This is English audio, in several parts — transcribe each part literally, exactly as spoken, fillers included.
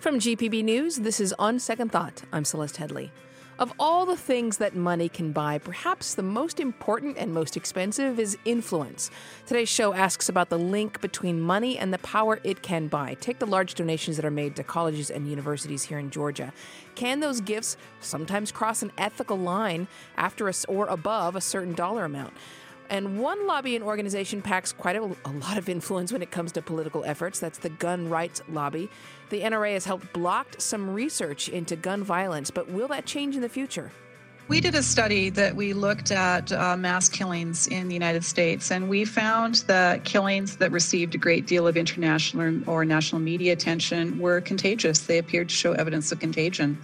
From G P B News, this is On Second Thought. I'm Celeste Headley. Of all the things that money can buy, perhaps the most important and most expensive is influence. Today's show asks about the link between money and the power it can buy. Take the large donations that are made to colleges and universities here in Georgia. Can those gifts sometimes cross an ethical line after a, or above a certain dollar amount? And one lobbying organization packs quite a, a lot of influence when it comes to political efforts. That's the gun rights lobby. The N R A has helped block some research into gun violence, but will that change in the future? We did a study that we looked at uh, mass killings in the United States, and we found that killings that received a great deal of international or national media attention were contagious. They appeared to show evidence of contagion.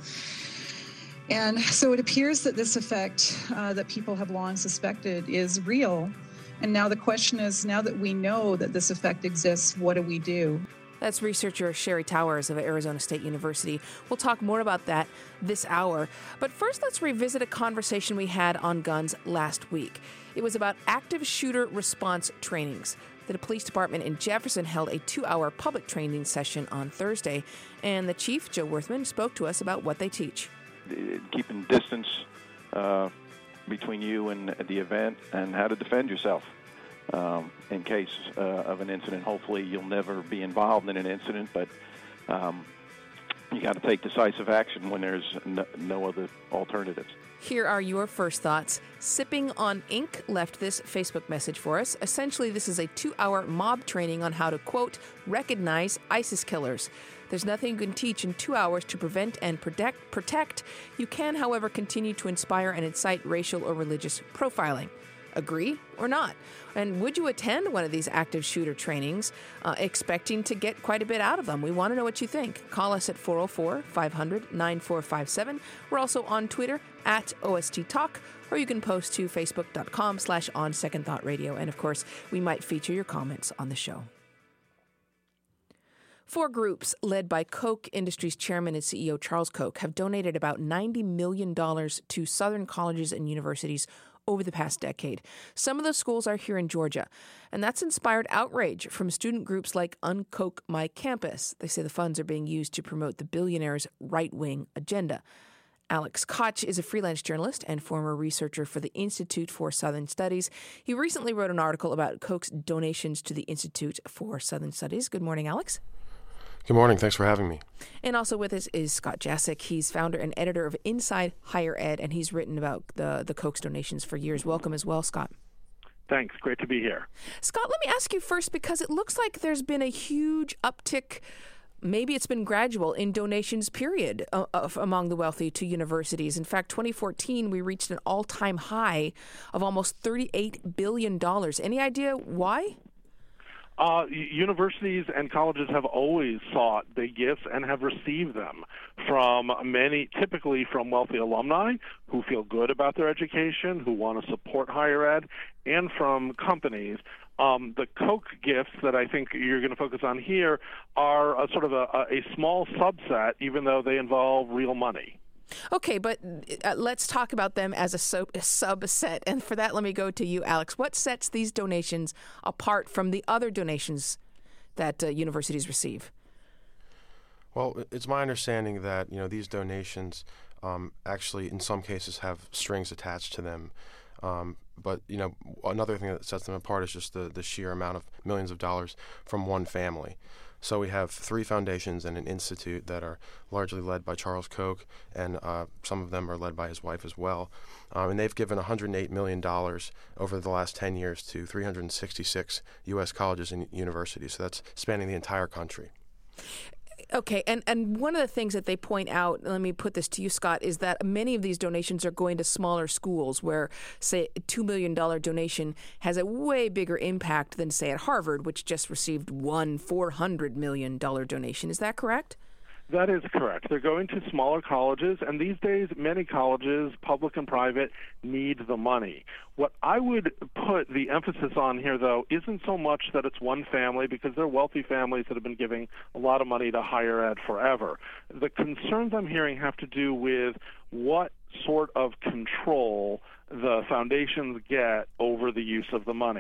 And so it appears that this effect uh, that people have long suspected is real. And now the question is, now that we know that this effect exists, what do we do? That's researcher Sherry Towers of Arizona State University. We'll talk more about that this hour. But first, let's revisit a conversation we had on guns last week. It was about active shooter response trainings. The police department in Jefferson held a two-hour public training session on Thursday, and the chief, Joe Worthman, spoke to us about what they teach. Keeping distance uh, between you and the event, and how to defend yourself um, in case uh, of an incident. Hopefully you'll never be involved in an incident, but um, you got to take decisive action when there's no, no other alternatives. Here are your first thoughts. Sipping on Ink left this Facebook message for us. Essentially, this is a two-hour mob training on how to, quote, recognize ISIS killers. There's nothing you can teach in two hours to prevent and protect. protect. You can, however, continue to inspire and incite racial or religious profiling. Agree or not? And would you attend one of these active shooter trainings, uh, expecting to get quite a bit out of them? We want to know what you think. Call us at four oh four, five hundred, nine four five seven. We're also on Twitter at O S T Talk, or you can post to facebook.com slash on Second Thought Radio. And of course, we might feature your comments on the show. Four groups led by Koch Industries chairman and C E O Charles Koch have donated about ninety million dollars to Southern colleges and universities over the past decade. Some of those schools are here in Georgia, and that's inspired outrage from student groups like Unkoch My Campus. They say the funds are being used to promote the billionaire's right-wing agenda. Alex Koch is a freelance journalist and former researcher for the Institute for Southern Studies. He recently wrote an article about Koch's donations to the Institute for Southern Studies. Good morning, Alex. Good morning. Thanks for having me. And also with us is Scott Jasek. He's founder and editor of Inside Higher Ed, and he's written about the, the Koch's donations for years. Welcome as well, Scott. Thanks. Great to be here. Scott, let me ask you first, because it looks like there's been a huge uptick, maybe it's been gradual, in donations, period, uh, of, among the wealthy to universities. In fact, twenty fourteen, we reached an all-time high of almost thirty-eight billion dollars. Any idea why? Uh, universities and colleges have always sought big gifts and have received them from many, typically from wealthy alumni who feel good about their education, who want to support higher ed, and from companies. Um, the Koch gifts that I think you're going to focus on here are a, sort of a, a small subset, even though they involve real money. Okay, but uh, let's talk about them as a, so- a subset. And for that, let me go to you, Alex. What sets these donations apart from the other donations that uh, universities receive? Well, it's my understanding that, you know, these donations um, actually, in some cases, have strings attached to them. Um, but, you know, another thing that sets them apart is just the, the sheer amount of millions of dollars from one family. So we have three foundations and an institute that are largely led by Charles Koch, and uh, some of them are led by his wife as well. Um, and they've given one hundred eight million dollars over the last ten years to three hundred sixty-six U S colleges and universities. So that's spanning the entire country. Okay, and, and one of the things that they point out, let me put this to you, Scott, is that many of these donations are going to smaller schools where, say, a two million dollars donation has a way bigger impact than, say, at Harvard, which just received one four hundred million dollars donation. Is that correct? That is correct. They're going to smaller colleges, and these days many colleges, public and private, need the money. What I would put the emphasis on here, though, isn't so much that it's one family, because they're wealthy families that have been giving a lot of money to higher ed forever. The concerns I'm hearing have to do with what sort of control the foundations get over the use of the money.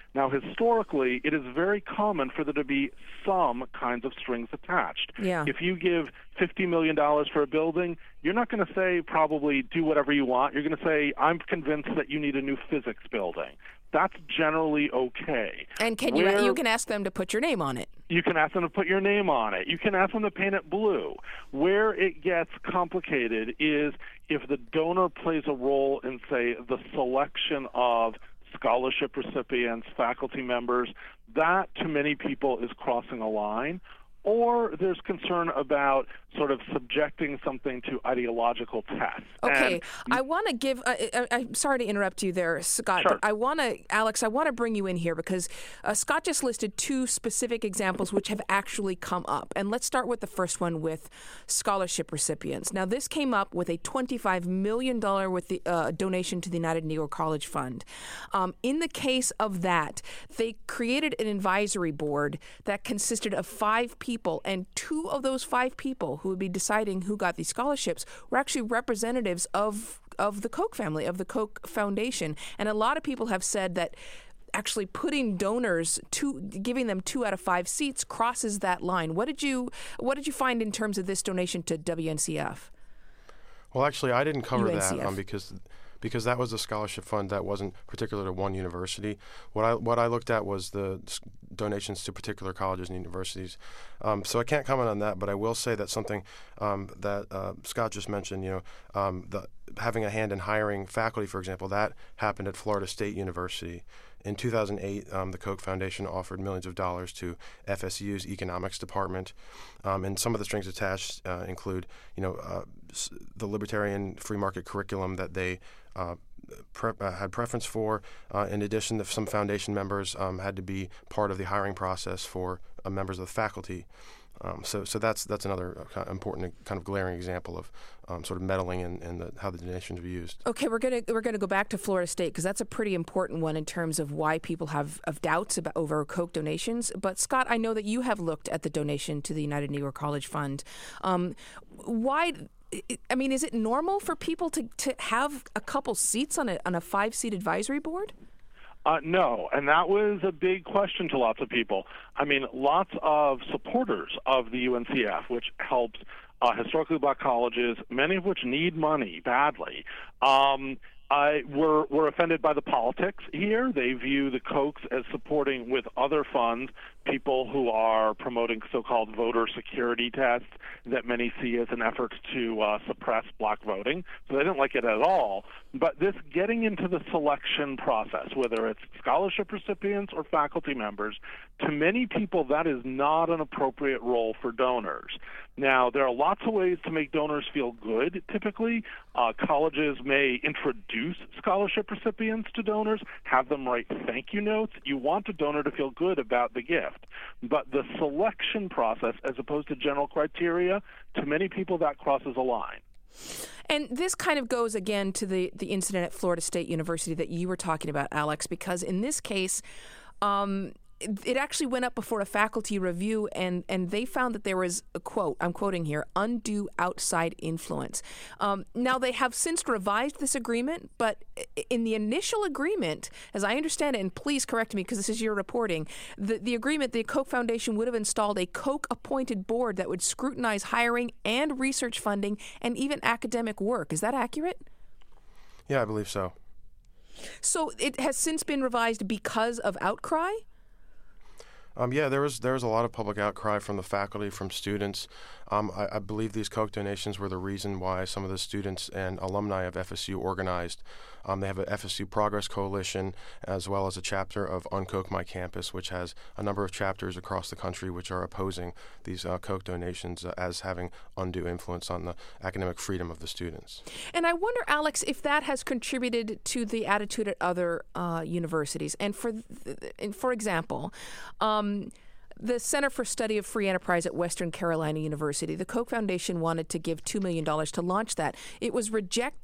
Now, historically, it is very common for there to be some kinds of strings attached. Yeah. If you give fifty million dollars for a building, you're not going to say probably do whatever you want. You're going to say, I'm convinced that you need a new physics building. That's generally okay. And can Where, you you can ask them to put your name on it. You can ask them to put your name on it. You can ask them to paint it blue. Where it gets complicated is if the donor plays a role in, say, the selection of scholarship recipients, faculty members. That, to many people, is crossing a line. Or there's concern about sort of subjecting something to ideological tests. Okay, and, I want to give. Uh, I, I'm sorry to interrupt you there, Scott. Sure. But I want to, Alex. I want to bring you in here because uh, Scott just listed two specific examples which have actually come up, and let's start with the first one with scholarship recipients. Now, this came up with a twenty-five million dollars with the uh, donation to the United Negro College Fund. Um, in the case of that, they created an advisory board that consisted of five people, and two of those five people who would be deciding who got these scholarships were actually representatives of of the Koch family, of the Koch Foundation. And a lot of people have said that actually putting donors to giving them two out of five seats crosses that line. What did you what did you find in terms of this donation to W N C F? Well, actually, I didn't cover U N C F. that um, because because that was a scholarship fund that wasn't particular to one university. What I what I looked at was the donations to particular colleges and universities. Um, so I can't comment on that, but I will say that something um, that uh, Scott just mentioned, you know, um, the, having a hand in hiring faculty, for example, that happened at Florida State University. In two thousand eight, um, the Koch Foundation offered millions of dollars to F S U's economics department, um, and some of the strings attached uh, include, you know, uh, the libertarian free market curriculum that they uh, pre- uh, had preference for. Uh, in addition, some foundation members um, had to be part of the hiring process for uh, members of the faculty. Um, so, so that's that's another uh, important, kind of glaring example of um, sort of meddling in, in the, how the donations are used. Okay, we're gonna we're gonna go back to Florida State because that's a pretty important one in terms of why people have of doubts about over Koch donations. But Scott, I know that you have looked at the donation to the United Negro College Fund. Um, why? I mean, is it normal for people to, to have a couple seats on a on a five seat advisory board? Uh, no, and that was a big question to lots of people. I mean, lots of supporters of the U N C F, which helps uh, historically black colleges, many of which need money badly, um, I, were, were offended by the politics here. They view the Kochs as supporting with other funds people who are promoting so-called voter security tests that many see as an effort to uh, suppress black voting. So they didn't like it at all. But this getting into the selection process, whether it's scholarship recipients or faculty members, to many people that is not an appropriate role for donors. Now, there are lots of ways to make donors feel good, typically. Uh, colleges may introduce scholarship recipients to donors, have them write thank you notes. You want a donor to feel good about the gift. But the selection process, as opposed to general criteria, to many people that crosses a line. And this kind of goes again to the, the incident at Florida State University that you were talking about, Alex, because in this case, um, it, it actually went up before a faculty review, and, and they found that there was a quote, I'm quoting here, undue outside influence. Um, now, they have since revised this agreement, but in the initial agreement, as I understand it, and please correct me because this is your reporting, the, the agreement, the Koch Foundation would have installed a Koch-appointed board that would scrutinize hiring and research funding and even academic work. Is that accurate? Yeah, I believe so. So it has since been revised because of outcry? Um, yeah, there was there was a lot of public outcry from the faculty, from students. Um, I, I believe these Koch donations were the reason why some of the students and alumni of F S U organized. Um, they have a F S U Progress Coalition, as well as a chapter of Unkoch My Campus, which has a number of chapters across the country which are opposing these uh, Koch donations uh, as having undue influence on the academic freedom of the students. And I wonder, Alex, if that has contributed to the attitude at other uh, universities. And for th- and for example, um, the Center for Study of Free Enterprise at Western Carolina University, the Koch Foundation wanted to give two million dollars to launch that. It was rejected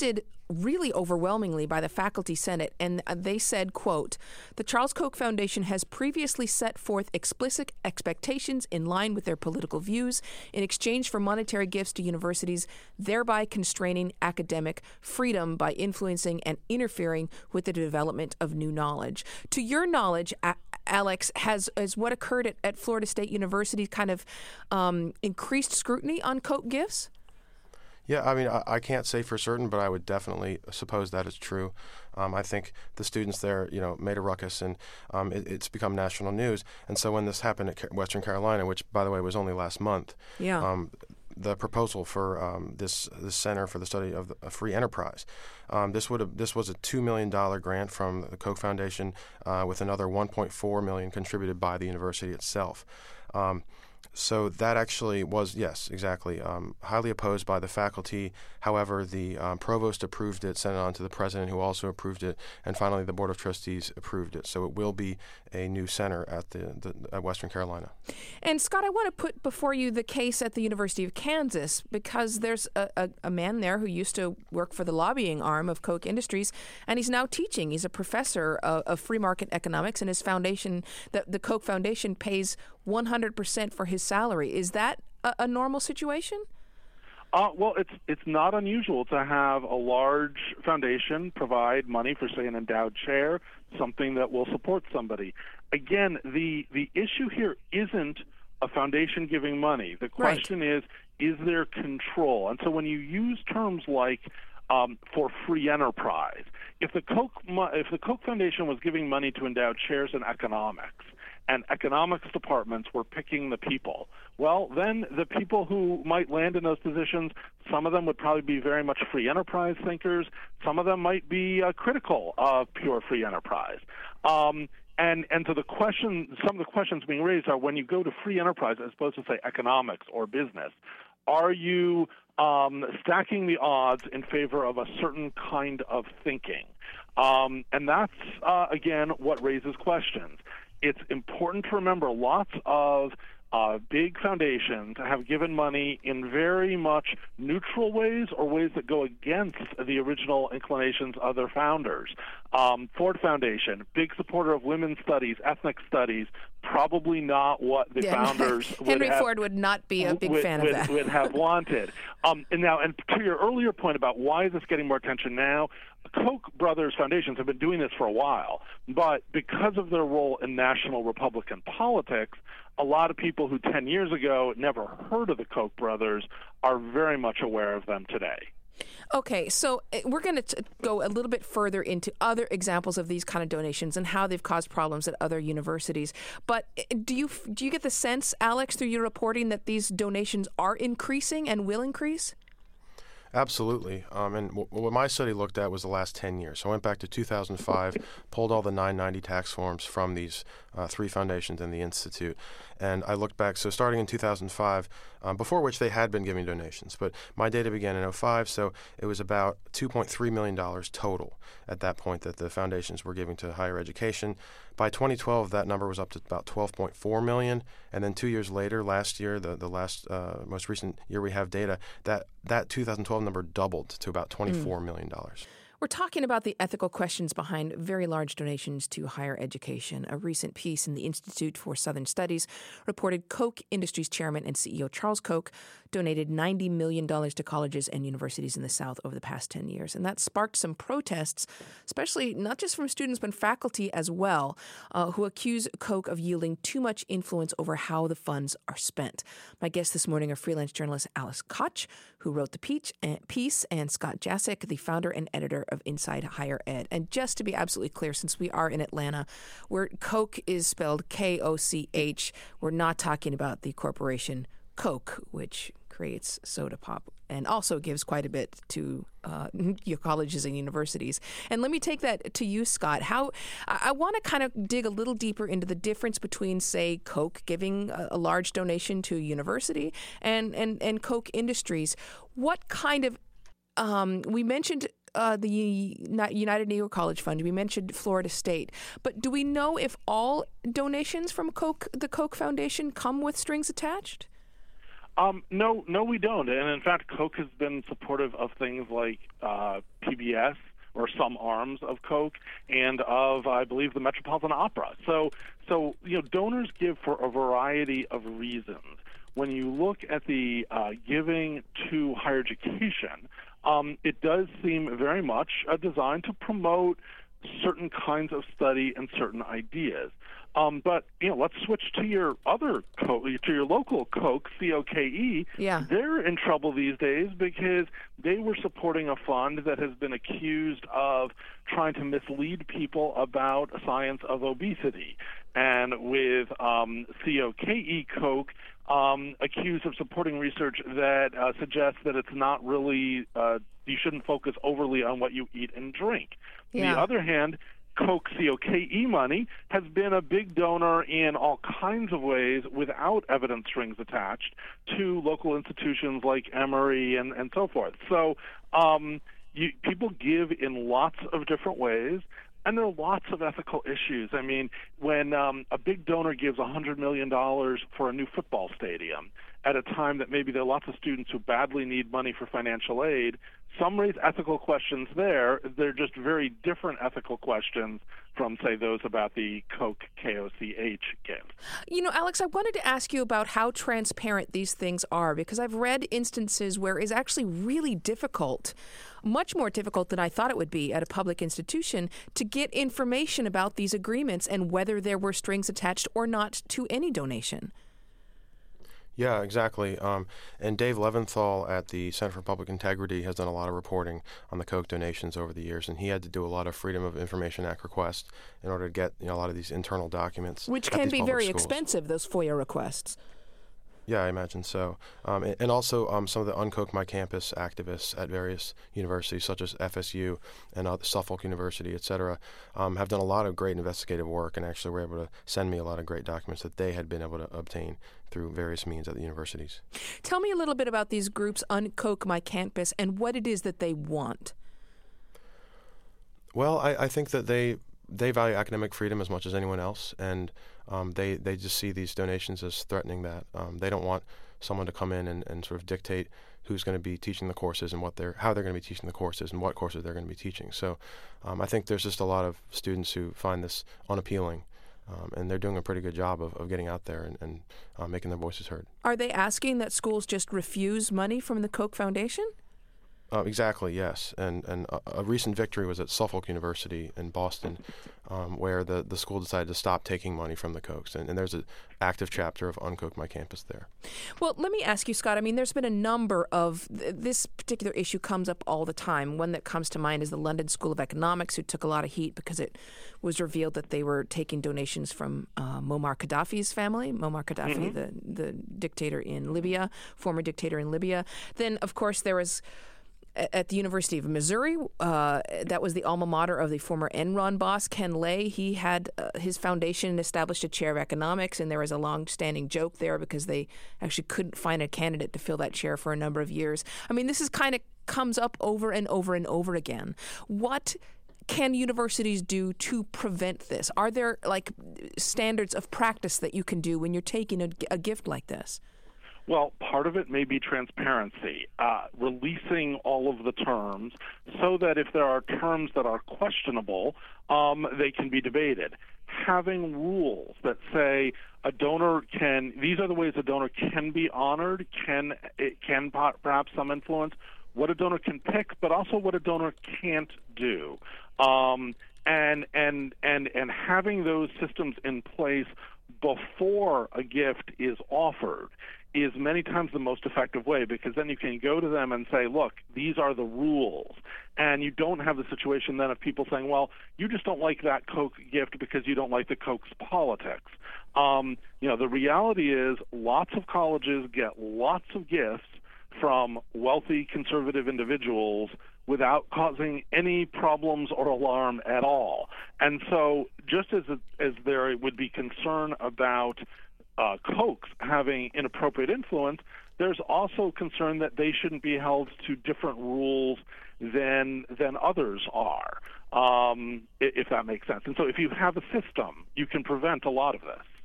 really overwhelmingly by the Faculty Senate, and they said, quote, "The Charles Koch Foundation has previously set forth explicit expectations in line with their political views in exchange for monetary gifts to universities, thereby constraining academic freedom by influencing and interfering with the development of new knowledge." To your knowledge, a- Alex, has, has what occurred at, at Florida State University kind of um, increased scrutiny on Koch gifts? Yeah, I mean, I, I can't say for certain, but I would definitely suppose that is true. Um, I think the students there, you know, made a ruckus, and um, it, it's become national news. And so when this happened at Western Carolina, which, by the way, was only last month, yeah. um, the proposal for um, this this Center for the Study of, the, of Free Enterprise, um, this would have this was a two million dollar grant from the Koch Foundation, uh, with another one point four million contributed by the university itself. Um, So that actually was, yes, exactly, um, highly opposed by the faculty. However, the um, provost approved it, sent it on to the president, who also approved it, and finally the Board of Trustees approved it. So it will be a new center at the, the at Western Carolina. And Scott, I want to put before you the case at the University of Kansas, because there's a, a, a man there who used to work for the lobbying arm of Koch Industries, and he's now teaching. He's a professor of, of free market economics, and his foundation, the, the Koch Foundation, pays one hundred percent for his salary. Is that a, a normal situation? Uh, well, it's it's not unusual to have a large foundation provide money for, say, an endowed chair, something that will support somebody. Again, the the issue here isn't a foundation giving money. The question right. is, is there control? And so when you use terms like um, for free enterprise, if the Koch if the Koch Foundation was giving money to endowed chairs in economics, and economics departments were picking the people, well, then the people who might land in those positions, some of them would probably be very much free enterprise thinkers. Some of them might be uh, critical of pure free enterprise. Um, and, and so the question, some of the questions being raised are, when you go to free enterprise as opposed to, say, economics or business, are you um, stacking the odds in favor of a certain kind of thinking? Um, and that's, uh, again, what raises questions. It's important to remember lots of uh, big foundations have given money in very much neutral ways or ways that go against the original inclinations of their founders. Um, Ford Foundation, big supporter of women's studies, ethnic studies, probably not what the yeah. founders Henry would Henry have, Ford would not be a big would, fan would, of that. would have wanted. Um, and now, and to your earlier point about why is this getting more attention now, Koch brothers foundations have been doing this for a while, but because of their role in national Republican politics, a lot of people who ten years ago never heard of the Koch brothers are very much aware of them today. Okay, so we're going to go a little bit further into other examples of these kind of donations and how they've caused problems at other universities. But do you do you get the sense, Alex, through your reporting, that these donations are increasing and will increase? Absolutely. Um, and w- what my study looked at was the last ten years. So I went back to two thousand five, pulled all the nine ninety tax forms from these uh, three foundations and the Institute. And I looked back, so starting in two thousand five, um, before which they had been giving donations. But my data began in oh five, so it was about two point three million dollars total at that point that the foundations were giving to higher education. By twenty twelve, that number was up to about twelve point four million dollars. And then two years later, last year, the, the last uh, most recent year we have data, that, that two thousand twelve number doubled to about twenty-four mm. million dollars. We're talking about the ethical questions behind very large donations to higher education. A recent piece in the Institute for Southern Studies reported Koch Industries chairman and C E O Charles Koch donated ninety million dollars to colleges and universities in the South over the past ten years. And that sparked some protests, especially not just from students, but faculty as well, uh, who accuse Koch of yielding too much influence over how the funds are spent. My guests this morning are freelance journalist Alice Koch, who wrote the piece, and Scott Jasek, the founder and editor of Inside Higher Ed. And just to be absolutely clear, since we are in Atlanta, where Koch is spelled K O C H, we're not talking about the corporation Coke, which creates soda pop and also gives quite a bit to uh, your colleges and universities. And let me take that to you, Scott. How I, I want to kind of dig a little deeper into the difference between, say, Koch giving a, a large donation to a university and, and, and Koch Industries. What kind of um, we mentioned Uh, the United Negro College Fund. We mentioned Florida State. But do we know if all donations from Koch, the Koch Foundation come with strings attached? Um, no, no, we don't. And in fact, Coke has been supportive of things like uh, P B S or some arms of Coke and of, I believe, the Metropolitan Opera. So, so you know, donors give for a variety of reasons. When you look at the uh, giving to higher education, um, it does seem very much uh, designed to promote certain kinds of study and certain ideas. Um, but you know, let's switch to your other Coke, to your local Coke, C O K E. Yeah. They're in trouble these days because they were supporting a fund that has been accused of trying to mislead people about science of obesity. And with um, C O K E Coke, um, accused of supporting research that uh, suggests that it's not really, uh, you shouldn't focus overly on what you eat and drink. Yeah. On the other hand, Coke C O K E money has been a big donor in all kinds of ways without evidence strings attached to local institutions like Emory and, and so forth. So um, you, people give in lots of different ways, and there are lots of ethical issues. I mean, when um, a big donor gives one hundred million dollars for a new football stadium at a time that maybe there are lots of students who badly need money for financial aid, some raise ethical questions there. They're just very different ethical questions from, say, those about the Coke K O C H gift. You know, Alex, I wanted to ask you about how transparent these things are, because I've read instances where it's actually really difficult, much more difficult than I thought it would be at a public institution, to get information about these agreements and whether there were strings attached or not to any donation. Yeah, exactly. Um, and Dave Leventhal at the Center for Public Integrity has done a lot of reporting on the Coke donations over the years, and he had to do a lot of Freedom of Information Act requests in order to get, you know, a lot of these internal documents. Which at can these be public very schools. expensive, those FOIA requests. Yeah, I imagine so. Um, and, and also um, some of the Uncoke My Campus activists at various universities, such as F S U and uh, Suffolk University, et cetera, um, have done a lot of great investigative work and actually were able to send me a lot of great documents that they had been able to obtain through various means at the universities. Tell me a little bit about these groups, Uncoke My Campus, and what it is that they want. Well, I, I think that they they value academic freedom as much as anyone else, and um, they, they just see these donations as threatening that. Um, they don't want someone to come in and, and sort of dictate who's going to be teaching the courses and what they're how they're going to be teaching the courses and what courses they're going to be teaching. So um, I think there's just a lot of students who find this unappealing, um, and they're doing a pretty good job of, of getting out there and, and uh, making their voices heard. Are they asking that schools just refuse money from the Koch Foundation? Uh, exactly, yes. And and a, a recent victory was at Suffolk University in Boston, um, where the, the school decided to stop taking money from the Kochs. And, and there's an active chapter of Uncoke My Campus there. Well, let me ask you, Scott. I mean, there's been a number of th- this particular issue comes up all the time. One that comes to mind is the London School of Economics, who took a lot of heat because it was revealed that they were taking donations from uh, Muammar Gaddafi's family. Muammar Gaddafi, mm-hmm. the the dictator in Libya, former dictator in Libya. Then, of course, there was at the University of Missouri, uh, that was the alma mater of the former Enron boss, Ken Lay. He had uh, his foundation established a chair of economics, and there was a long-standing joke there because they actually couldn't find a candidate to fill that chair for a number of years. I mean, this is kind of comes up over and over and over again. What can universities do to prevent this? Are there, like, standards of practice that you can do when you're taking a, a gift like this? Well, part of it may be transparency, uh, releasing all of the terms so that if there are terms that are questionable, um, they can be debated. Having rules that say a donor can, these are the ways a donor can be honored, can it can perhaps some influence, what a donor can pick, but also what a donor can't do. Um, and, and, and, and having those systems in place before a gift is offered is many times the most effective way, because then you can go to them and say, look, these are the rules. And you don't have the situation then of people saying, well, you just don't like that Coke gift because you don't like the Coke's politics. Um, you know, the reality is lots of colleges get lots of gifts from wealthy conservative individuals without causing any problems or alarm at all. And so just as, as there would be concern about Uh, Cokes having inappropriate influence, there's also concern that they shouldn't be held to different rules than than others are, um, if that makes sense. And so if you have a system, you can prevent a lot of this.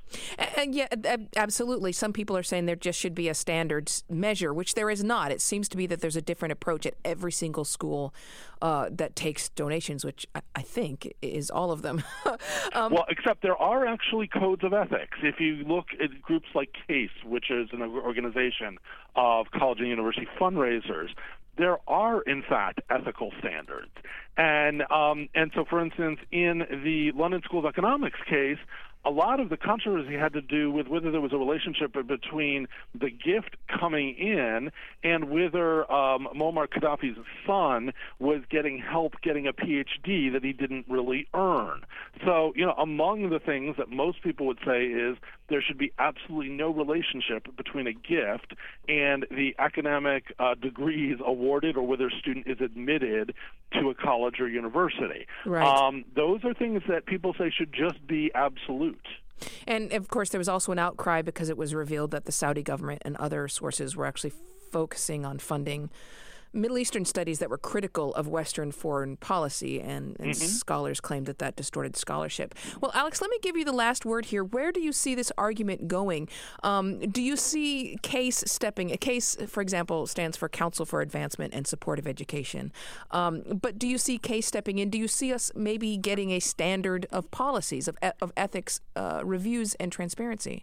And yeah, absolutely. Some people are saying there just should be a standard measure, which there is not. It seems to be that there's a different approach at every single school uh, that takes donations, which I think is all of them. um, well, except there are actually codes of ethics. If you look at groups like CASE, which is an organization of college and university fundraisers, there are, in fact, ethical standards. And um, and so, for instance, in the London School of Economics case, a lot of the controversy had to do with whether there was a relationship between the gift coming in and whether um, Muammar Gaddafi's son was getting help getting a P H D that he didn't really earn. So, you know, among the things that most people would say is there should be absolutely no relationship between a gift and the academic uh, degrees awarded or whether a student is admitted to a college or university. Right. Um, those are things that people say should just be absolute. And, of course, there was also an outcry because it was revealed that the Saudi government and other sources were actually focusing on funding Middle Eastern studies that were critical of Western foreign policy, and, and mm-hmm. scholars claimed that that distorted scholarship. Well, Alex, let me give you the last word here. Where do you see this argument going? Um, do you see CASE stepping? A CASE, for example, stands for Council for Advancement and Support of Education. Um, but do you see CASE stepping in? Do you see us maybe getting a standard of policies, of, of ethics uh, reviews and transparency?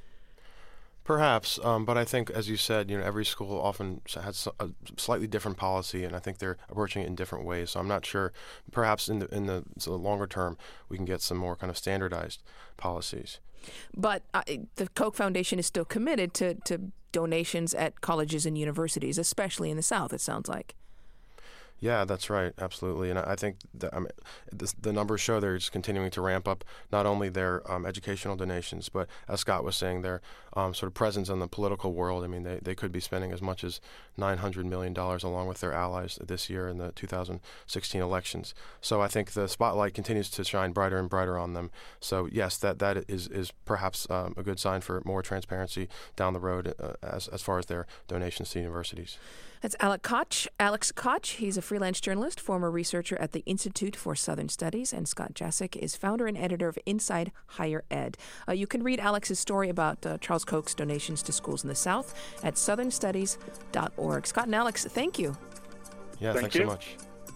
Perhaps, um, but I think, as you said, you know, every school often has a slightly different policy, and I think they're approaching it in different ways. So I'm not sure. Perhaps in the in the, so the longer term, we can get some more kind of standardized policies. But uh, the Koch Foundation is still committed to to donations at colleges and universities, especially in the South. It sounds like. Yeah, that's right. Absolutely. And I think that, I mean, the, the numbers show they're just continuing to ramp up not only their um, educational donations, but as Scott was saying, their um, sort of presence in the political world. I mean, they, they could be spending as much as nine hundred million dollars along with their allies this year in the two thousand sixteen elections. So I think the spotlight continues to shine brighter and brighter on them. So, yes, that, that is, is perhaps um, a good sign for more transparency down the road uh, as, as far as their donations to universities. That's Alex Koch. Alex Koch. He's a freelance journalist, former researcher at the Institute for Southern Studies, and Scott Jasek is founder and editor of Inside Higher Ed. Uh, you can read Alex's story about uh, Charles Koch's donations to schools in the South at southern studies dot org. Scott and Alex, thank you. Yeah, thank thanks you. so much.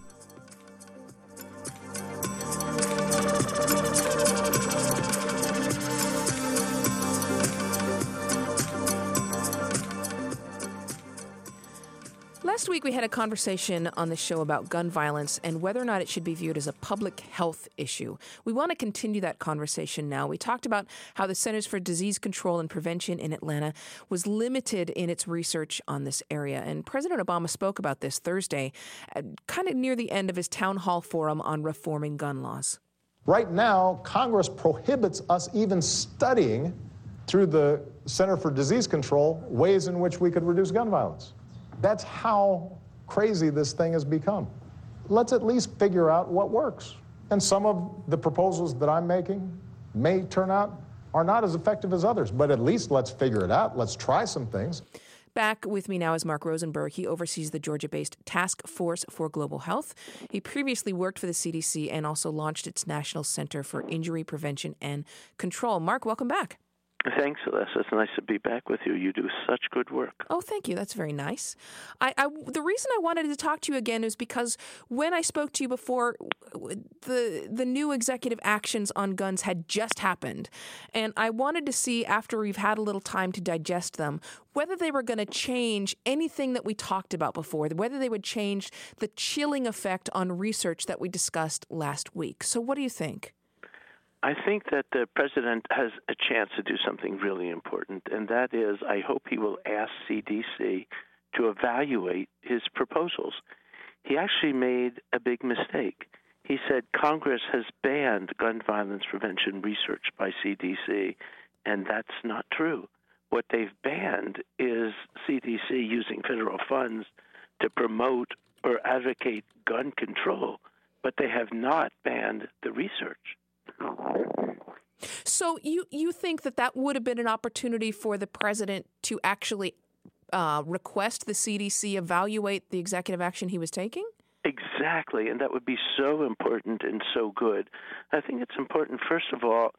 Last week, we had a conversation on the show about gun violence and whether or not it should be viewed as a public health issue. We want to continue that conversation now. We talked about how the Centers for Disease Control and Prevention in Atlanta was limited in its research on this area. And President Obama spoke about this Thursday, uh, kind of near the end of his town hall forum on reforming gun laws. Right now, Congress prohibits us even studying through the Center for Disease Control ways in which we could reduce gun violence. That's how crazy this thing has become. Let's at least figure out what works. And some of the proposals that I'm making may turn out are not as effective as others, but at least let's figure it out. Let's try some things. Back with me now is Mark Rosenberg. He oversees the Georgia-based Task Force for Global Health. He previously worked for the C D C and also launched its National Center for Injury Prevention and Control. Mark, welcome back. Thanks, Celeste. It's nice to be back with you. You do such good work. Oh, thank you. That's very nice. I, I, the reason I wanted to talk to you again is because when I spoke to you before, the the new executive actions on guns had just happened. And I wanted to see, after we've had a little time to digest them, whether they were going to change anything that we talked about before, whether they would change the chilling effect on research that we discussed last week. So what do you think? I think that the president has a chance to do something really important, and that is I hope he will ask C D C to evaluate his proposals. He actually made a big mistake. He said Congress has banned gun violence prevention research by C D C, and that's not true. What they've banned is C D C using federal funds to promote or advocate gun control, but they have not banned the research. So you, you think that that would have been an opportunity for the president to actually uh, request the C D C evaluate the executive action he was taking? Exactly, and that would be so important and so good. I think it's important, first of all,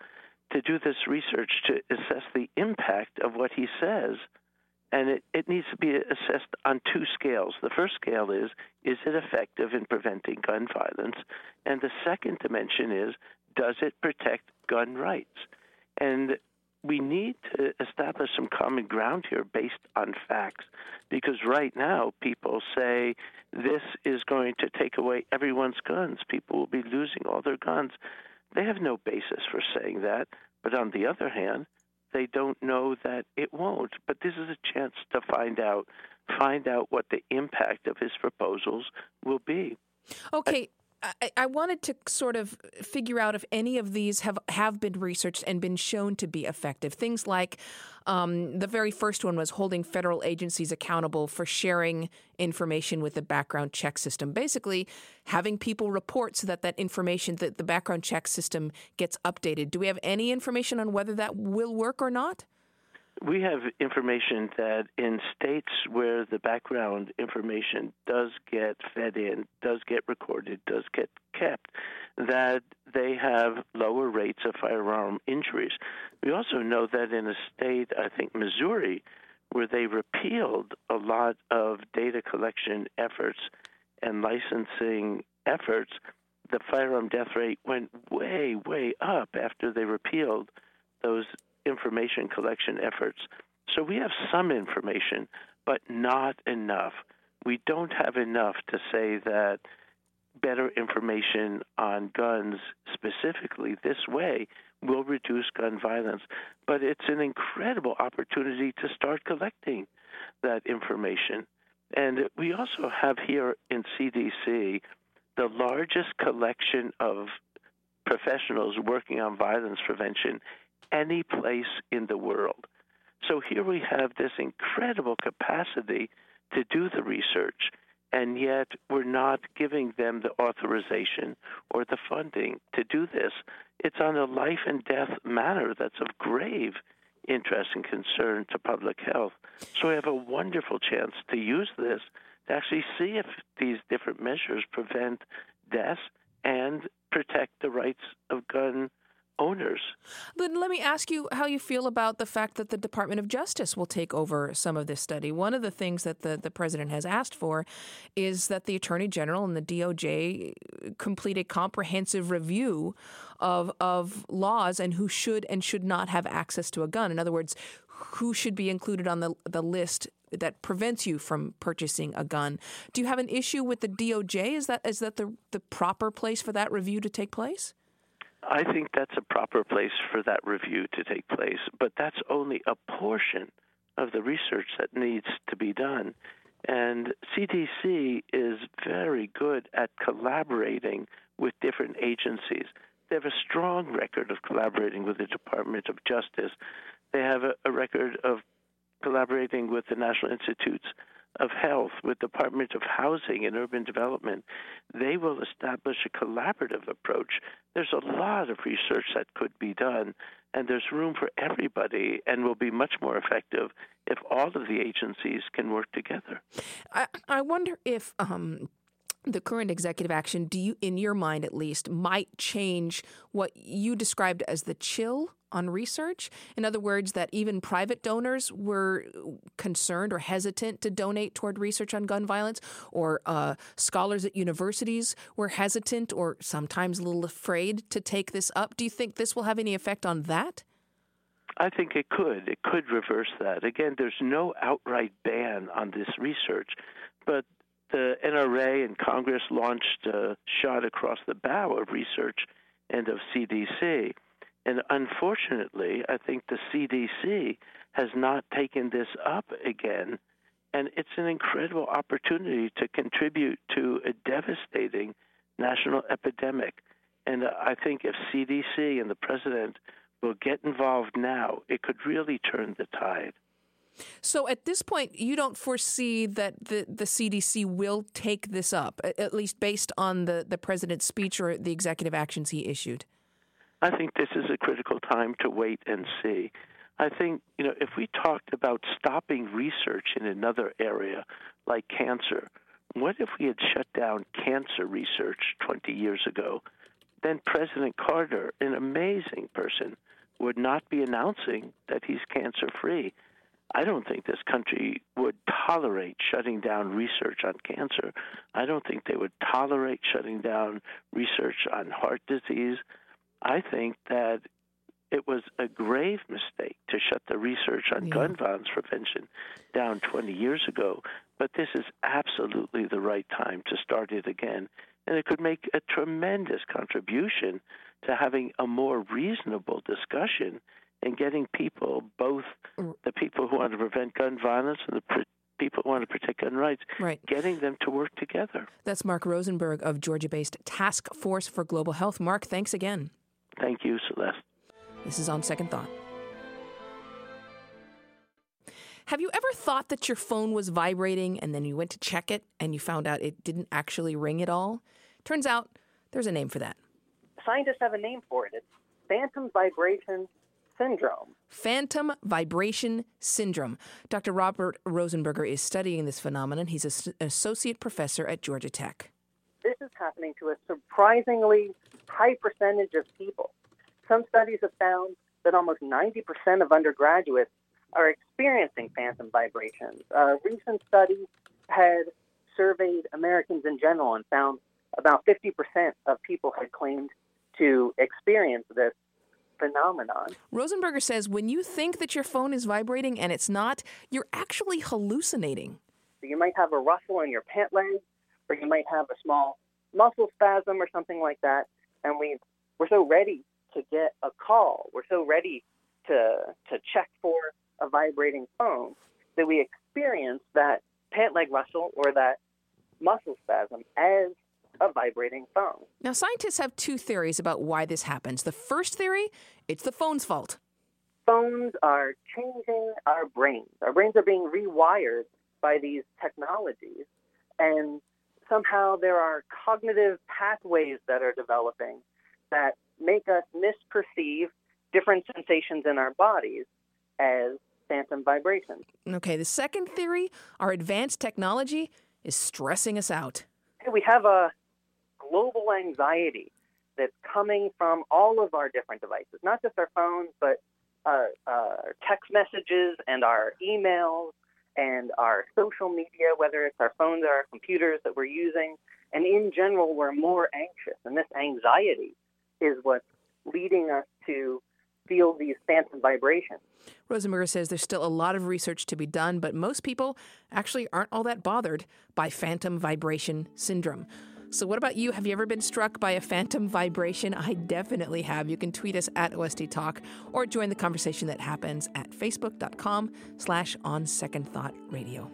to do this research to assess the impact of what he says. And it, it needs to be assessed on two scales. The first scale is, is it effective in preventing gun violence? And the second dimension is, does it protect gun rights? And we need to establish some common ground here based on facts, because right now people say this is going to take away everyone's guns. People will be losing all their guns. They have no basis for saying that. But on the other hand, they don't know that it won't. But this is a chance to find out, find out what the impact of his proposals will be. Okay. I, I wanted to sort of figure out if any of these have, have been researched and been shown to be effective. Things like um, the very first one was holding federal agencies accountable for sharing information with the background check system. Basically, having people report so that that information, that the background check system gets updated. Do we have any information on whether that will work or not? We have information that in states where the background information does get fed in, does get recorded, does get kept, that they have lower rates of firearm injuries. We also know that in a state, I think Missouri, where they repealed a lot of data collection efforts and licensing efforts, the firearm death rate went way, way up after they repealed those information collection efforts. So we have some information, but not enough. We don't have enough to say that better information on guns specifically this way will reduce gun violence. But it's an incredible opportunity to start collecting that information. And we also have here in C D C the largest collection of professionals working on violence prevention any place in the world. So here we have this incredible capacity to do the research, and yet we're not giving them the authorization or the funding to do this. It's on a life and death matter that's of grave interest and concern to public health. So we have a wonderful chance to use this to actually see if these different measures prevent deaths and protect the rights of gun owners. Then let me ask you how you feel about the fact that the Department of Justice will take over some of this study. One of the things that the, the president has asked for is that the Attorney General and the D O J complete a comprehensive review of of laws and who should and should not have access to a gun. In other words, who should be included on the the list that prevents you from purchasing a gun. Do you have an issue with the D O J? Is that is that the the proper place for that review to take place? I think that's a proper place for that review to take place, but that's only a portion of the research that needs to be done. And C D C is very good at collaborating with different agencies. They have a strong record of collaborating with the Department of Justice. They have a, a record of collaborating with the National Institutes of Health, with Department of Housing and Urban Development. They will establish a collaborative approach. There's a lot of research that could be done, and there's room for everybody, and will be much more effective if all of the agencies can work together. I, I wonder if um, the current executive action, do you, in your mind at least, might change what you described as the chill on research? In other words, that even private donors were concerned or hesitant to donate toward research on gun violence, or uh, scholars at universities were hesitant or sometimes a little afraid to take this up. Do you think this will have any effect on that? I think it could. It could reverse that. Again, there's no outright ban on this research, but the N R A and Congress launched a shot across the bow of research and of C D C. And unfortunately, I think the C D C has not taken this up again. And it's an incredible opportunity to contribute to a devastating national epidemic. And I think if C D C and the president will get involved now, it could really turn the tide. So at this point, you don't foresee that the, the C D C will take this up, at least based on the, the president's speech or the executive actions he issued? I think this is a critical time to wait and see. I think, you know, if we talked about stopping research in another area like cancer, what if we had shut down cancer research twenty years ago? Then President Carter, an amazing person, would not be announcing that he's cancer-free. I don't think this country would tolerate shutting down research on cancer. I don't think they would tolerate shutting down research on heart disease. I think that it was a grave mistake to shut the research on yeah. gun violence prevention down twenty years ago. But this is absolutely the right time to start it again. And it could make a tremendous contribution to having a more reasonable discussion and getting people, both the people who want to prevent gun violence and the pre- people who want to protect gun rights, right. getting them to work together. That's Mark Rosenberg of Georgia-based Task Force for Global Health. Mark, thanks again. Thank you, Celeste. This is On Second Thought. Have you ever thought that your phone was vibrating and then you went to check it and you found out it didn't actually ring at all? Turns out there's a name for that. Scientists have a name for it. It's phantom vibration syndrome. Phantom vibration syndrome. Doctor Robert Rosenberger is studying this phenomenon. He's an associate professor at Georgia Tech. This is happening to a surprisingly high percentage of people. Some studies have found that almost ninety percent of undergraduates are experiencing phantom vibrations. A recent study had surveyed Americans in general and found about fifty percent of people had claimed to experience this phenomenon. Rosenberger says when you think that your phone is vibrating and it's not, you're actually hallucinating. So you might have a rustle in your pant leg, or you might have a small muscle spasm or something like that, and we, we're so ready to get a call. We're so ready to to check for a vibrating phone that we experience that pant leg rustle or that muscle spasm as a vibrating phone. Now, scientists have two theories about why this happens. The first theory, it's the phone's fault. Phones are changing our brains. Our brains are being rewired by these technologies, and somehow there are cognitive pathways that are developing that make us misperceive different sensations in our bodies as phantom vibrations. Okay, the second theory, our advanced technology is stressing us out. We have a global anxiety that's coming from all of our different devices, not just our phones, but uh, uh, text messages and our emails and our social media, whether it's our phones or our computers that we're using. And in general, we're more anxious. And this anxiety is what's leading us to feel these phantom vibrations. Rosenberger says there's still a lot of research to be done, but most people actually aren't all that bothered by phantom vibration syndrome. So what about you? Have you ever been struck by a phantom vibration? I definitely have. You can tweet us at O S T Talk or join the conversation that happens at facebook.com slash on second thought radio.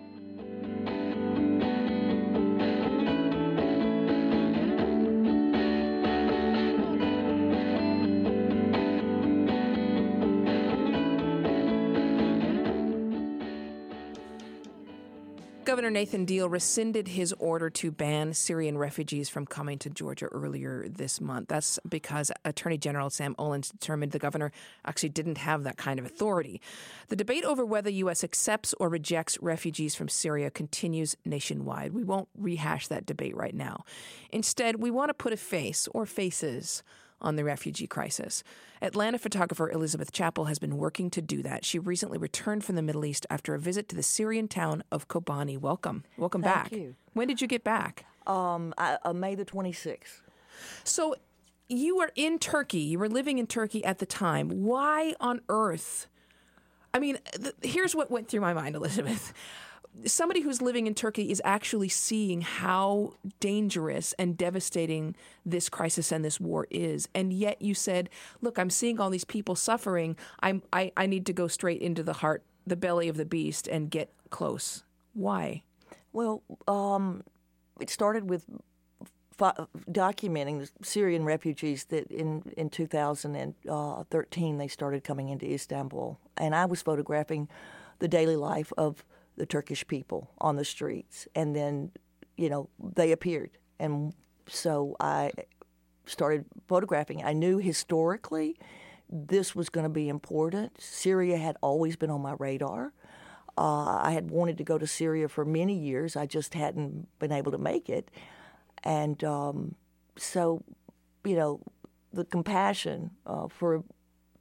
Governor Nathan Deal rescinded his order to ban Syrian refugees from coming to Georgia earlier this month. That's because Attorney General Sam Olens determined the governor actually didn't have that kind of authority. The debate over whether the U S accepts or rejects refugees from Syria continues nationwide. We won't rehash that debate right now. Instead, we want to put a face or faces on the refugee crisis. Atlanta photographer Elizabeth Chappell has been working to do that. She recently returned from the Middle East after a visit to the Syrian town of Kobani. Welcome. Welcome Thank back. you. When did you get back? Um, I, uh, May the twenty-sixth. So you were in Turkey. You were living in Turkey at the time. Why on earth? I mean, th- here's what went through my mind, Elizabeth. Somebody who's living in Turkey is actually seeing how dangerous and devastating this crisis and this war is. And yet you said, look, I'm seeing all these people suffering. I'm, I, I need to go straight into the heart, the belly of the beast and get close. Why? Well, um, it started with fi- documenting the Syrian refugees that in, in two thousand thirteen they started coming into Istanbul. And I was photographing the daily life of the Turkish people on the streets. And then, you know, they appeared. And so I started photographing. I knew historically this was going to be important. Syria had always been on my radar. Uh, I had wanted to go to Syria for many years. I just hadn't been able to make it. And um, so, you know, the compassion uh, for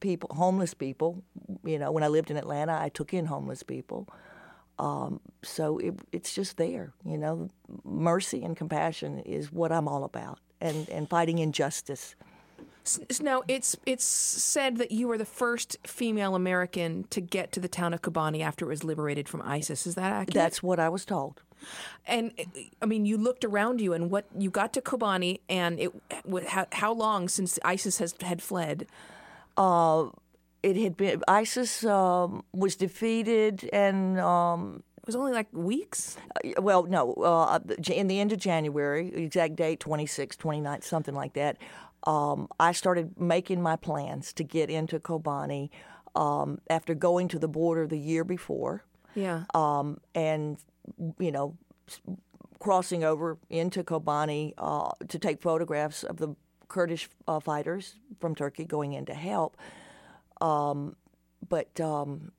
people, homeless people. You know, when I lived in Atlanta, I took in homeless people. Um, so it, it's just there. You know, mercy and compassion is what I'm all about, and, and fighting injustice. Now, it's it's said that you were the first female American to get to the town of Kobani after it was liberated from ISIS. Is that accurate? That's what I was told. And, I mean, you looked around you, and what you got to Kobani, and it how, how long since ISIS has had fled? Uh, it had been ISIS um, was defeated, and um, it was only like weeks. Uh, well, no, uh, in the end of January, exact date twenty-sixth, twenty-ninth, something like that. Um, I started making my plans to get into Kobani um, after going to the border the year before. Yeah. Um, and, you know, crossing over into Kobani uh, to take photographs of the Kurdish uh, fighters from Turkey going in to help. Um, but um,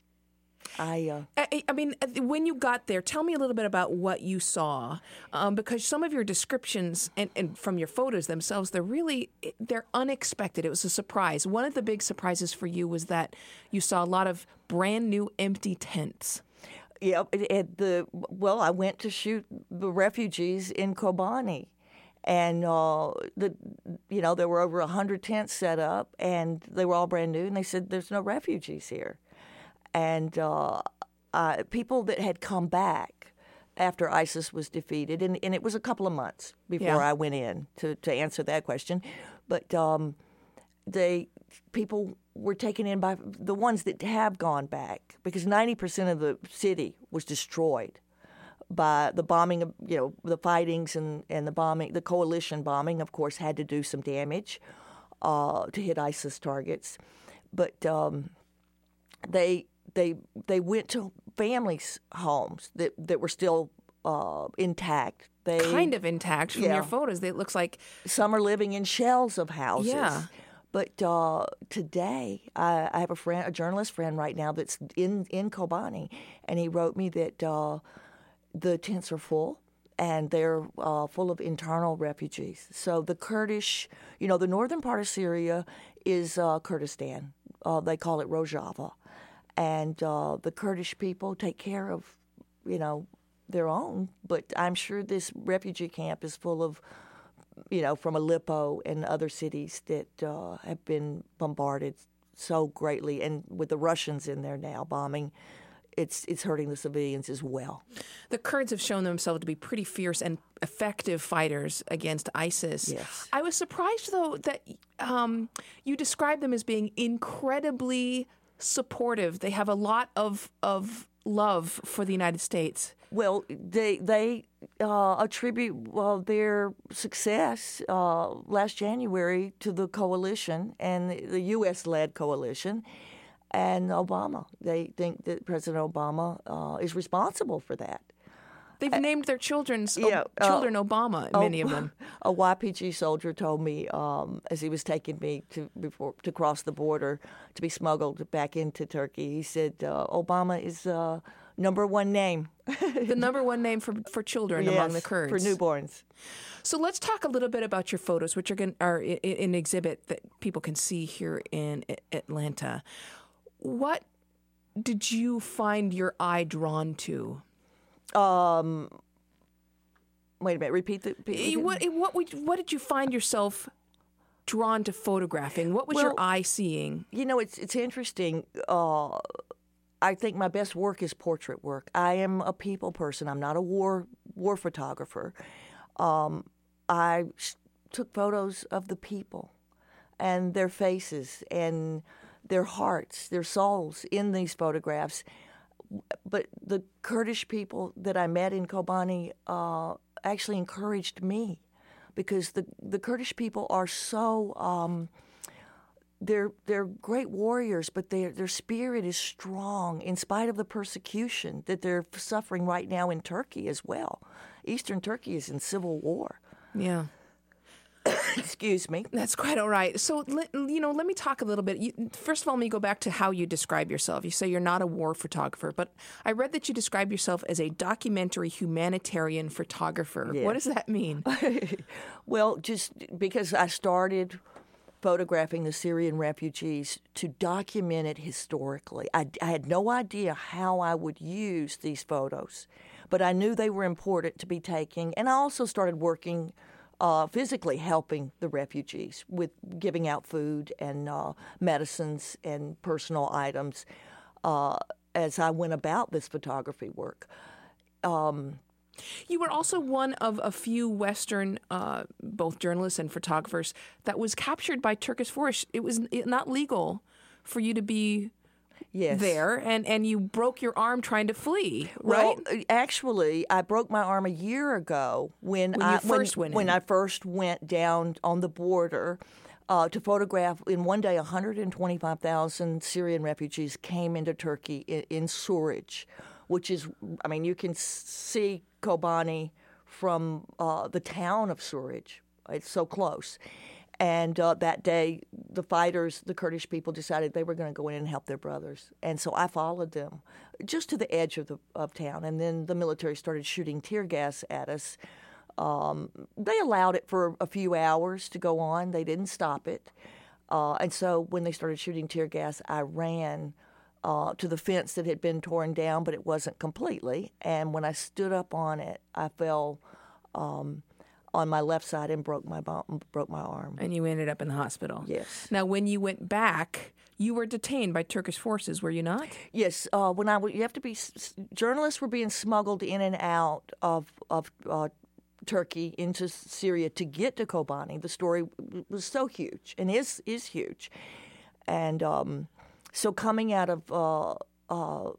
I, uh, I... I mean, when you got there, tell me a little bit about what you saw, um, because some of your descriptions and, and from your photos themselves, they're really, they're unexpected. It was a surprise. One of the big surprises for you was that you saw a lot of brand new empty tents. Yeah, at the well, I went to shoot the refugees in Kobani, and uh, the you know there were over a hundred tents set up, and they were all brand new. And they said, "There's no refugees here," and uh, uh, people that had come back after ISIS was defeated, and, and it was a couple of months before Yeah. I went in to, to answer that question, but um, they people. were taken in by the ones that have gone back, because ninety percent of the city was destroyed by the bombing of, you know, the fightings and, and the bombing. The coalition bombing, of course, had to do some damage uh, to hit ISIS targets. But um, they they they went to families' homes that, that were still uh, intact. They, kind of intact from yeah. your photos. It looks like some are living in shells of houses. Yeah. But uh, today, I, I have a friend, a journalist friend right now that's in, in Kobani, and he wrote me that uh, the tents are full, and they're uh, full of internal refugees. So the Kurdish, you know, the northern part of Syria is uh, Kurdistan. Uh, they call it Rojava. And uh, the Kurdish people take care of, you know, their own. But I'm sure this refugee camp is full of, you know, from Aleppo and other cities that uh, have been bombarded so greatly, and with the Russians in there now bombing, it's it's hurting the civilians as well. The Kurds have shown themselves to be pretty fierce and effective fighters against ISIS. Yes. I was surprised, though, that um, you described them as being incredibly supportive. They have a lot of of love for the United States. Well, they they uh, attribute well, their success uh, last January to the coalition and the, the U S-led coalition and Obama. They think that President Obama uh, is responsible for that. They've uh, named their children's yeah, o- children uh, Obama, oh, many of them. A Y P G soldier told me um, as he was taking me to before to cross the border to be smuggled back into Turkey. He said, uh, "Obama is uh, number one name." The number one name for for children yes, among the Kurds. For newborns. So let's talk a little bit about your photos, which are going are in an exhibit that people can see here in Atlanta. What did you find your eye drawn to? Um, wait a minute. Repeat the. Repeat what what would, what did you find yourself drawn to photographing? What was well, your eye seeing? You know, it's it's interesting. Uh, I think my best work is portrait work. I am a people person. I'm not a war war photographer. Um, I took photos of the people and their faces and their hearts, their souls in these photographs. But the Kurdish people that I met in Kobani uh, actually encouraged me, because the the Kurdish people are so um, they're they're great warriors, but their their spirit is strong in spite of the persecution that they're suffering right now in Turkey as well. Eastern Turkey is in civil war. Yeah. Excuse me. That's quite all right. So, you know, let me talk a little bit. You, first of all, let me go back to how you describe yourself. You say you're not a war photographer, but I read that you describe yourself as a documentary humanitarian photographer. Yes. What does that mean? Well, just because I started photographing the Syrian refugees to document it historically. I, I had no idea how I would use these photos, but I knew they were important to be taking. And I also started working uh, physically helping the refugees with giving out food and uh, medicines and personal items uh, as I went about this photography work. Um, You were also one of a few Western, uh, both journalists and photographers, that was captured by Turkish force. It was not legal for you to be yes. there, and, and you broke your arm trying to flee, well, right? Actually, I broke my arm a year ago when, when I you first when, went when in. I first went down on the border uh, to photograph. In one day, one hundred twenty-five thousand Syrian refugees came into Turkey in, in Suruç, which is, I mean, you can see Kobani from uh, the town of Suruç. It's so close. And uh, that day, the fighters, the Kurdish people, decided they were going to go in and help their brothers. And so I followed them just to the edge of the of town. And then the military started shooting tear gas at us. Um, they allowed it for a few hours to go on. They didn't stop it. Uh, and so when they started shooting tear gas, I ran Uh, to the fence that had been torn down, but it wasn't completely. And when I stood up on it, I fell um, on my left side and broke my bone, broke my arm. And you ended up in the hospital. Yes. Now, when you went back, you were detained by Turkish forces, were you not? Yes. Uh, when I w- you have to be journalists were being smuggled in and out of of uh, Turkey into Syria to get to Kobani. The story was so huge and is is huge, and. Um, So coming out of uh, uh,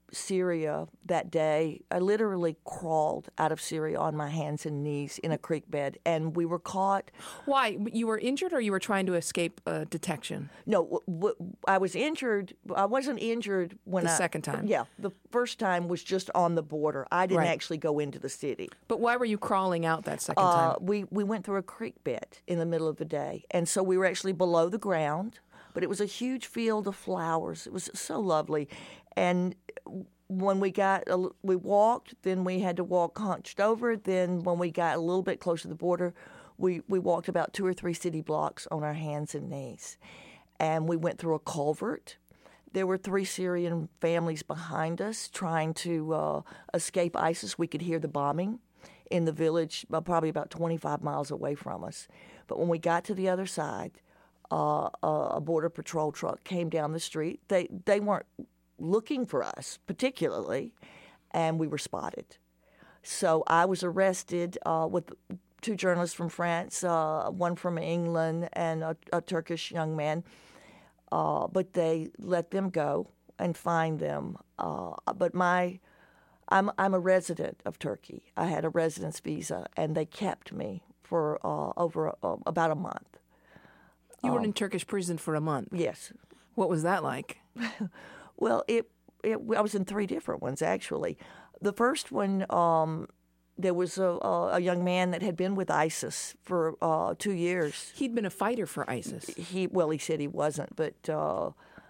Syria that day, I literally crawled out of Syria on my hands and knees in a creek bed, and we were caught. Why? You were injured, or you were trying to escape uh, detection? No, w- w- I was injured. I wasn't injured when the I, second time. Yeah, the first time was just on the border. I didn't Right. actually go into the city. But why were you crawling out that second Uh, time? we we went through a creek bed in the middle of the day, and so we were actually below the ground. But it was a huge field of flowers. It was so lovely. And when we got, a, we walked, then we had to walk hunched over. Then when we got a little bit closer to the border, we, we walked about two or three city blocks on our hands and knees. And we went through a culvert. There were three Syrian families behind us trying to uh, escape ISIS. We could hear the bombing in the village, uh, probably about twenty-five miles away from us. But when we got to the other side, Uh, a border patrol truck came down the street. They they weren't looking for us particularly, and we were spotted. So I was arrested uh, with two journalists from France, uh, one from England, and a, a Turkish young man. Uh, but they let them go and find them. Uh, but my, I'm I'm a resident of Turkey. I had a residence visa, and they kept me for uh, over uh, about a month. You were in Turkish prison for a month. Yes. What was that like? Well, it, it I was in three different ones, actually. The first one, um, there was a, a young man that had been with ISIS for uh, two years. He'd been a fighter for ISIS. He well, he said he wasn't, but uh,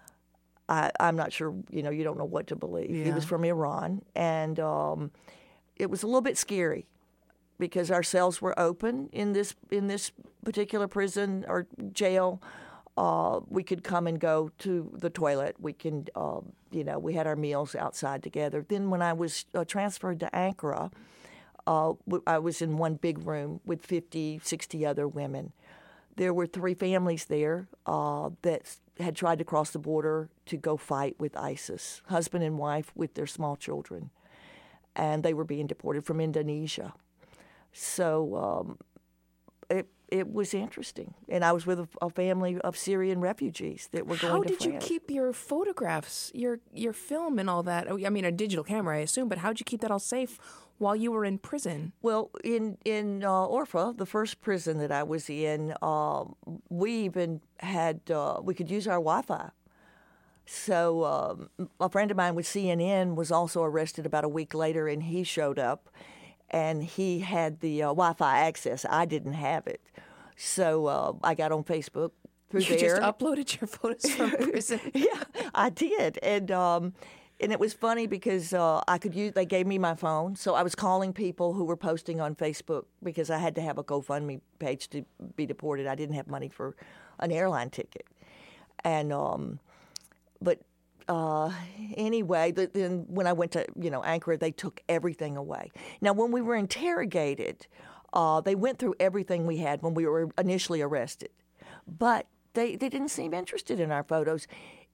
I, I'm not sure. You know, you don't know what to believe. Yeah. He was from Iran, and um, it was a little bit scary because our cells were open in this in this particular prison or jail. Uh, we could come and go to the toilet. We can, uh, you know, we had our meals outside together. Then when I was uh, transferred to Ankara, uh, I was in one big room with fifty, sixty other women. There were three families there uh, that had tried to cross the border to go fight with ISIS, husband and wife with their small children. And they were being deported from Indonesia. So um, it it was interesting, and I was with a, a family of Syrian refugees that were going How to did you France. keep your photographs, your your film, and all that? I mean, a digital camera, I assume, but how did you keep that all safe while you were in prison? Well, in in uh, Orfa, the first prison that I was in, uh, we even had uh, we could use our Wi-Fi. So um, a friend of mine with C N N was also arrested about a week later, and he showed up. And he had the uh, Wi-Fi access. I didn't have it. So uh, I got on Facebook through You there. just uploaded your photos from prison? Yeah, I did. And um, and it was funny because uh, I could use. They gave me my phone, so I was calling people who were posting on Facebook because I had to have a GoFundMe page to be deported. I didn't have money for an airline ticket, and um, but uh, anyway, the, then when I went to you know Ankara, they took everything away. Now, when we were interrogated, uh, they went through everything we had when we were initially arrested, but they they didn't seem interested in our photos.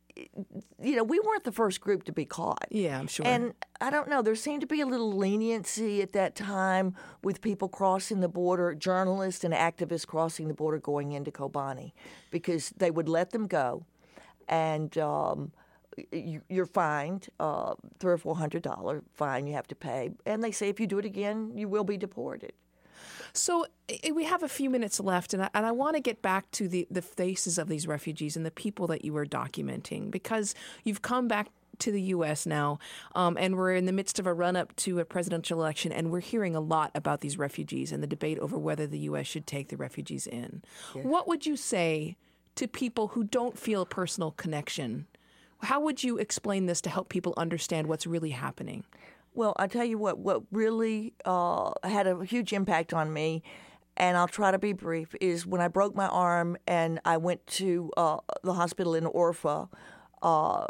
You know, we weren't the first group to be caught. Yeah, I'm sure. And I don't know, there seemed to be a little leniency at that time with people crossing the border, journalists and activists crossing the border going into Kobani, because they would let them go, and um, you, you're fined uh, three or four hundred dollar fine you have to pay, and they say if you do it again, you will be deported. So we have a few minutes left, and I, and I want to get back to the, the faces of these refugees and the people that you were documenting, because you've come back to the U S now, um, and we're in the midst of a run-up to a presidential election, and we're hearing a lot about these refugees and the debate over whether the U S should take the refugees in. Yes. What would you say to people who don't feel a personal connection? How would you explain this to help people understand what's really happening? Well, I tell you what, what really uh, had a huge impact on me, and I'll try to be brief, is when I broke my arm and I went to uh, the hospital in Orfa uh,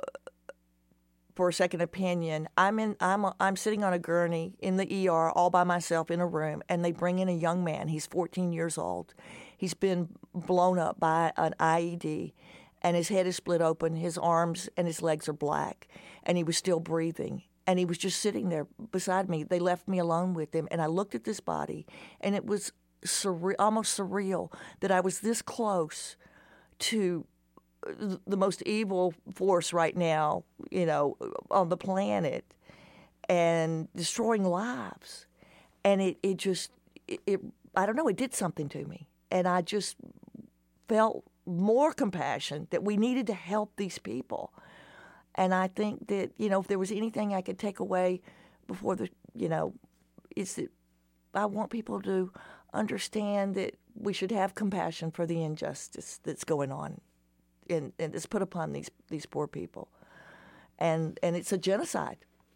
for a second opinion. I'm in. I'm. A, I'm sitting on a gurney in the E R all by myself in a room, and they bring in a young man. He's fourteen years old. He's been blown up by an I E D, and his head is split open. His arms and his legs are black, and he was still breathing. And he was just sitting there beside me. They left me alone with him, and I looked at this body, and it was surreal, almost surreal that I was this close to the most evil force right now, you know, on the planet, and destroying lives. And it, it just, it, it, I don't know, it did something to me. And I just felt more compassion that we needed to help these people. And I think that, you know, if there was anything I could take away before the, you know, is that I want people to understand that we should have compassion for the injustice that's going on and, and it's put upon these, these poor people. And and it's a genocide.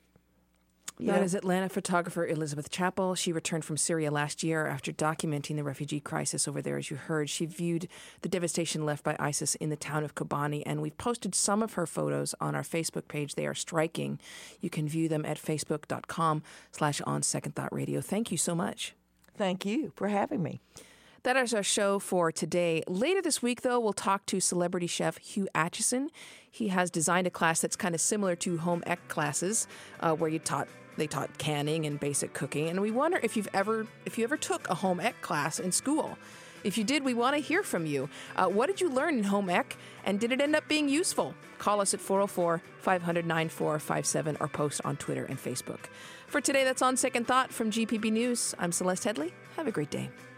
That yeah. is Atlanta photographer Elizabeth Chappell. She returned from Syria last year after documenting the refugee crisis over there. As you heard, she viewed the devastation left by ISIS in the town of Kobani, and we've posted some of her photos on our Facebook page. They are striking. You can view them at facebook.com slash on Second Thought Radio. Thank you so much. Thank you for having me. That is our show for today. Later this week, though, we'll talk to celebrity chef Hugh Acheson. He has designed a class that's kind of similar to home ec classes, uh, where you taught they taught canning and basic cooking. And we wonder if you've ever if you ever took a home ec class in school. If you did, we want to hear from you. Uh, what did you learn in home ec, and did it end up being useful? Call us at four oh four, five hundred, nine four five seven or post on Twitter and Facebook. For today, that's On Second Thought from G P B News. I'm Celeste Headley. Have a great day.